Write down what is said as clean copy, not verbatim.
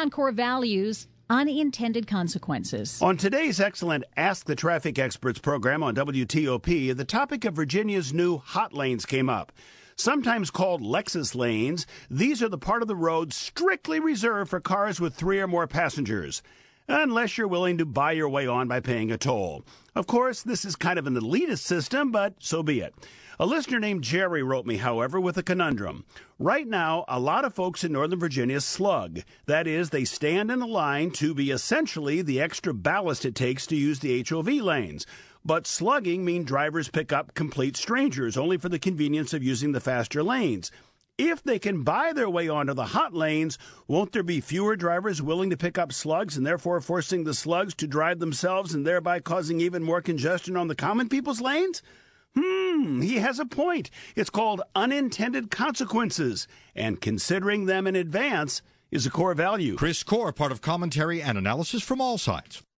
on core values, unintended consequences. On today's excellent Ask the Traffic Experts program on WTOP, the topic of Virginia's new hot lanes came up. Sometimes called Lexus lanes, these are the part of the road strictly reserved for cars with 3 or more passengers, unless you're willing to buy your way on by paying a toll. Of course, this is kind of an elitist system, but so be it. A listener named Jerry wrote me, however, with a conundrum. Right now, a lot of folks in Northern Virginia slug. That is, they stand in a line to be essentially the extra ballast it takes to use the HOV lanes. But slugging means drivers pick up complete strangers, only for the convenience of using the faster lanes. If they can buy their way onto the hot lanes, won't there be fewer drivers willing to pick up slugs and therefore forcing the slugs to drive themselves and thereby causing even more congestion on the common people's lanes? He has a point. It's called unintended consequences, and considering them in advance is a core value. Chris Core, part of commentary and analysis from all sides.